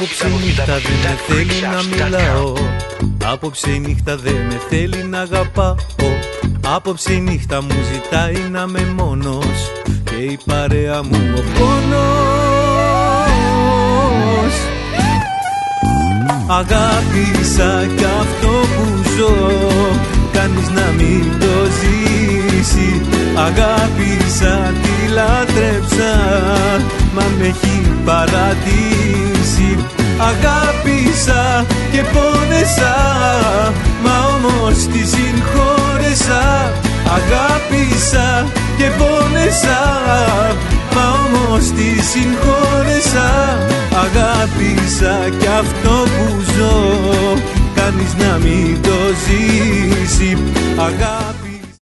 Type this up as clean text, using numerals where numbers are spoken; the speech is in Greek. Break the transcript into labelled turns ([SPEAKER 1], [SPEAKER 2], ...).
[SPEAKER 1] Απόψε η νύχτα δεν με θέλει να μιλάω. Απόψε η νύχτα δεν με θέλει να αγαπάω. Απόψε η νύχτα μου ζητάει να είμαι μόνος και η παρέα μου ο πόνος. Αγάπησα κι αυτό που ζω, κανείς να μην το ζήσει. Αγάπησα, τη λάτρεψα, μα με έχει παρατήσει. Αγάπησα και πόνεσα, μα όμως τη συγχώρεσα. Αγάπησα και πόνεσα, μα όμως τη συγχώρεσα. Αγάπησα κι αυτό που ζω, κανείς να μην το ζήσει.